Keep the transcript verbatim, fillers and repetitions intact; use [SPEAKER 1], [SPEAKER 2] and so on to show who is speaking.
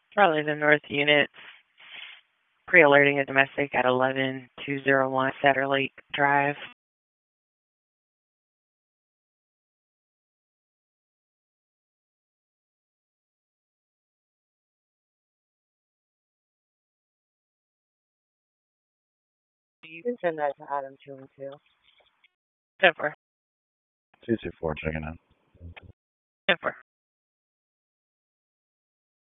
[SPEAKER 1] Probably the North units. Pre-alerting a domestic at eleven two oh one Cedar Lake Drive. You can send that to Adam two and two. ten four.
[SPEAKER 2] two two four, checking in.
[SPEAKER 1] ten four.